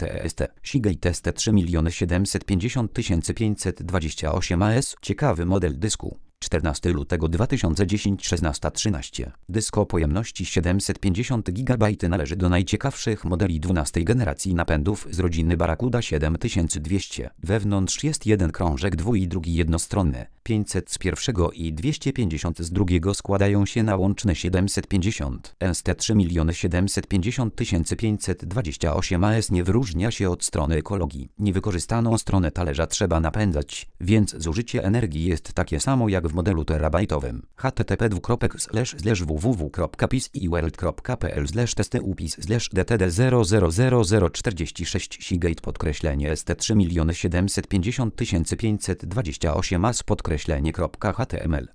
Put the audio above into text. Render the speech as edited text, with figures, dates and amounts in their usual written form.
TST Seagate ST3 750 528 AS. Ciekawy model dysku. 14 lutego 2010 16:13. Dysk o pojemności 750 GB należy do najciekawszych modeli 12 generacji napędów z rodziny Barracuda 7200. Wewnątrz jest jeden krążek i drugi jednostronny. 500 z pierwszego i 250 z drugiego składają się na łączne 750. ST3 750 528 AS nie wyróżnia się od strony ekologii. Niewykorzystaną stronę talerza trzeba napędzać, więc zużycie energii jest takie samo jak w modelu terabajtowym. http://www.pis.ul.pl/testy/upis/dtd000046 Seagate _ST3 750 528 AS _html